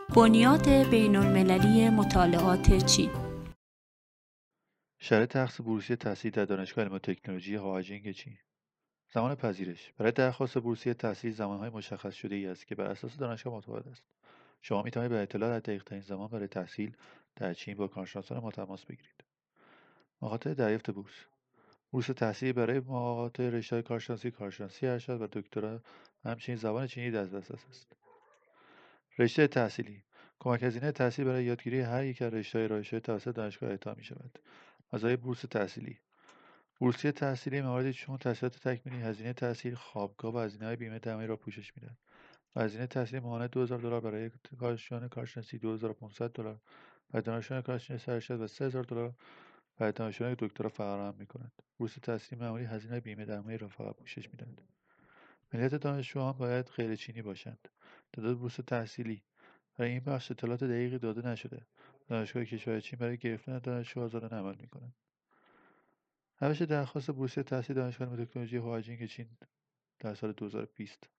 بنیاد بین‌المللی مطالعات چین. شرایط اخذ بورسیه تحصیلی در دانشگاه علم و تکنولوژی هواجینگ چین. زمان پذیرش برای درخواست بورسیه تحصیلی زمانهای مشخص شده ای است که بر اساس دانشگاه متفاوت است. شما می توانید برای اطلاع در دقیق‌ترین زمان برای تحصیل در چین با کارشناسان ما تماس بگیرید. مقاطع دریافت بورس. بورس تحصیلی برای مقاطع رشته‌های کارشناسی ارشد و دکترا و همچنین زبان چینی در دسترس است. رشته تحصیلی کمک هزینه تحصیل برای یادگیری هر یک از رشته‌های ارائه شده توسط دانشگاه اعطا می‌شود. مزایای بورس تحصیلی: بورسیه تحصیلی مواردی چون تحصیلات تکمیلی، هزینه تحصیل، خوابگاه و هزینه‌های بیمه درمانی را پوشش می‌دهد. هزینه تحصیلی ماهانه $2000 برای دانشجویان کارشناسی، $2500 برای دانشجویان کارشناسی ارشد و $3000 برای دانشجویان دکترا فراهم می‌کند. بورس تحصیلی معمولی هزینه بیمه درمانی را فقط پوشش می‌دهد. ملیت دانشجویان باید غیر چینی باشند. تعداد بورس تحصیلی: برای این بخش اطلاعات دقیقی داده نشده. دانشگاه کشور چین برای گرفتن دانشجو آزادانه عمل می‌کند. روش درخواست بورسیه تحصیل دانشگاه علم و تکنولوژی هواجینگ چین در سال 2020